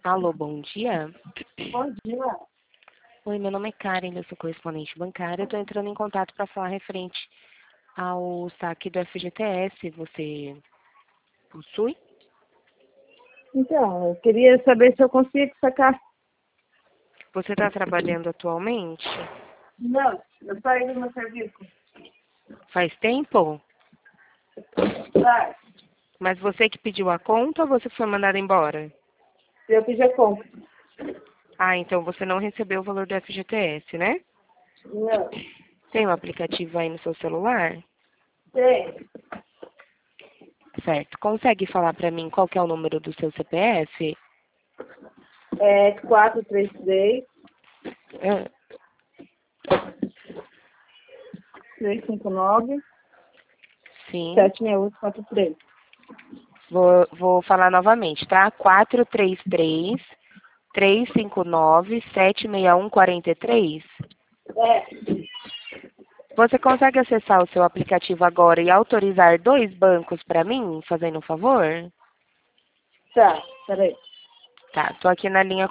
Alô, bom dia. Bom dia. Oi, meu nome é Karen, eu sou correspondente bancária. Eu estou entrando em contato para falar referente ao saque do FGTS. Você possui? Então, eu queria saber se eu consigo sacar. Você está trabalhando atualmente? Não, eu saí do meu serviço. Faz tempo? Tá, Mas você que pediu a conta ou você foi mandado embora? eu pedi a conta. Ah, então você não recebeu o valor do FGTS, né? Não, Tem um aplicativo aí no seu celular? tem. Certo. Consegue falar para mim qual que é o número do seu CPF? É 433 Ah, 359 sim. 76843. Vou falar novamente, tá? 433-359-76143. É, Você consegue acessar o seu aplicativo agora e autorizar 2 bancos para mim, fazendo um favor? tá, peraí. Tá, tô aqui na linha